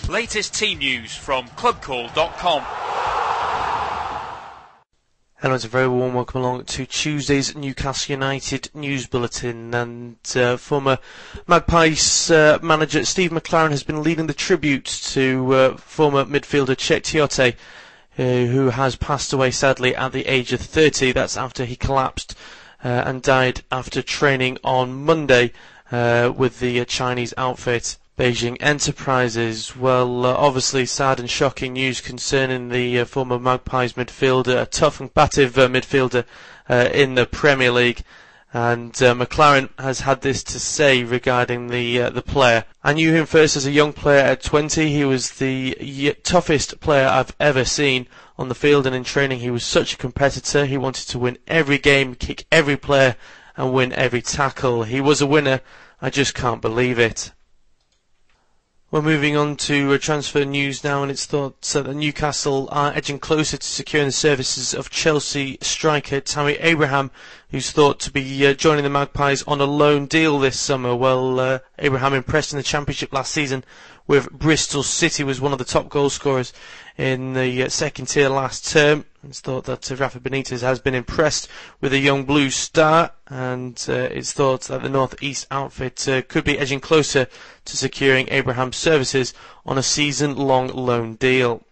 Latest team news from clubcall.com. Hello, it's a very warm welcome along to Tuesday's Newcastle United News Bulletin. And former Magpies manager Steve McClaren has been leading the tribute to former midfielder Cheick Tiote, who has passed away sadly at the age of 30. That's after he collapsed and died after training on Monday with the Chinese outfit Beijing Enterprises. Well, obviously sad and shocking news concerning the former Magpies midfielder, a tough and combative midfielder in the Premier League. And McClaren has had this to say regarding the player. I knew him first as a young player at 20. He was the toughest player I've ever seen on the field and in training. He was such a competitor. He wanted to win every game, kick every player and win every tackle. He was a winner. I just can't believe it. We're moving on to transfer news now, and it's thought that Newcastle are edging closer to securing the services of Chelsea striker Tammy Abraham, who's thought to be joining the Magpies on a loan deal this summer. Well, Abraham impressed in the Championship last season with Bristol City, was one of the top goal scorers in the second tier last term. It's thought that Rafa Benitez has been impressed with the young Blue Star, and it's thought that the North East outfit could be edging closer to securing Abraham's services on a season-long loan deal.